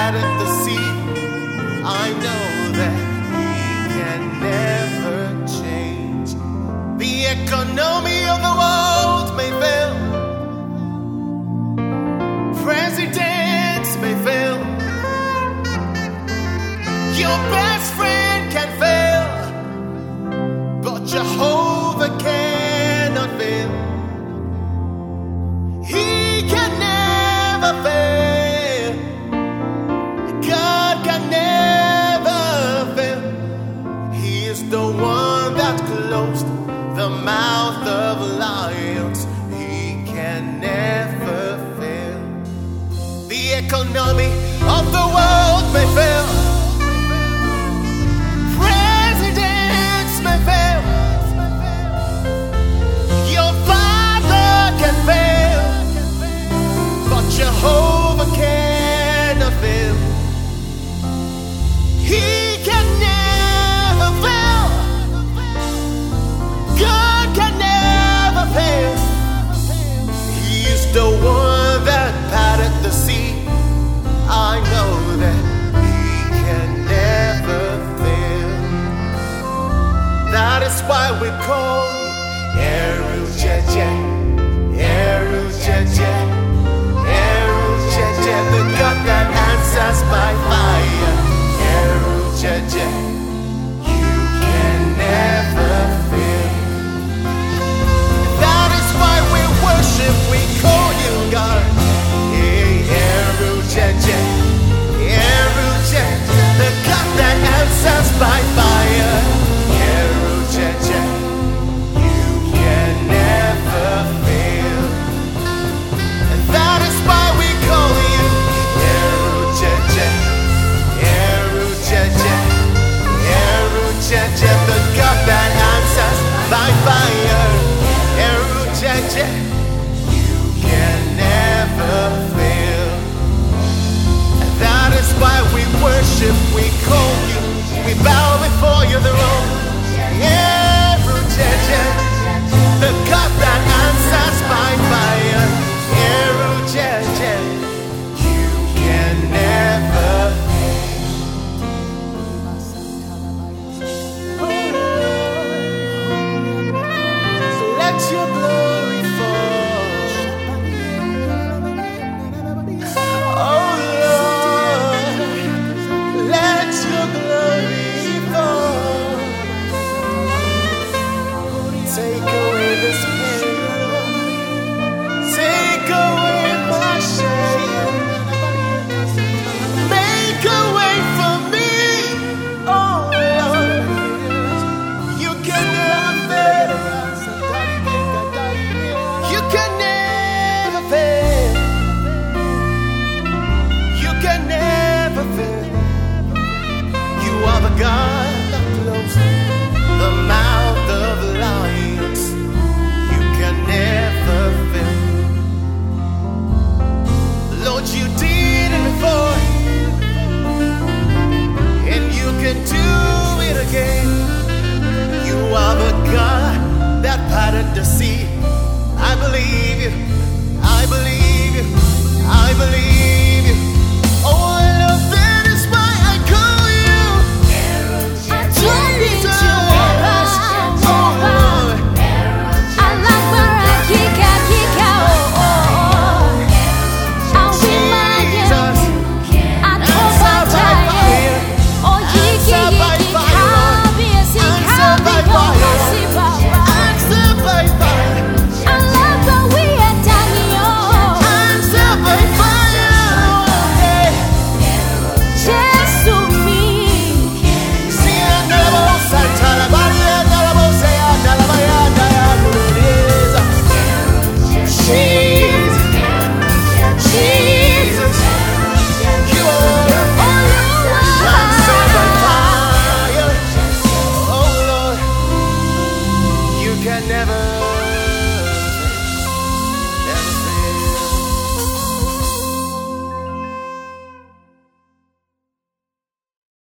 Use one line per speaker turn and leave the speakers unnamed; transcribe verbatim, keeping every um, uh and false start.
parted the sea. I know that he can never change. The economy of the world may fail, presidents may fail, your best friend can fail, but Jehovah cannot fail. He can never fail. God can never fail. He is the one that closed the mouth of lions. He can never fail. The economy of the world may fail, presidents may fail, your father can fail, but Jehovah cannot fail. He can never fail. God can never fail. He is the one that parted the sea. I know that he can never fail. That is why we call Eru Jeje, Eru Jeje, Eru Jeje, the God that answers by fire. Eru Jeje, you can never fail. That is why we worship, we call you God. Hey, Eru Jeje, Eru Jeje, the God that answers by fire. Eru Jeje, you can never fail. And that is why we call you Eru Jeje, Eru Jeje, Eru Jeje, the God that answers by fire. Eru Jeje, you can never fail. And that is why we worship, we call you, we bow before you, the throne. Eru Jeje, the God that answers by fire. Eru Jeje, you can never fail. Let your glory fall. Oh Lord, let your glory fall. Take away this pain, take away my shame, make a way for me. Oh Lord, you can never fail. You can never fail. You can never fail. You are the God that closed the mouth of lions. You can never fail. Lord, you did it before, and you can do it again. You are the God that parted the sea. I believe you.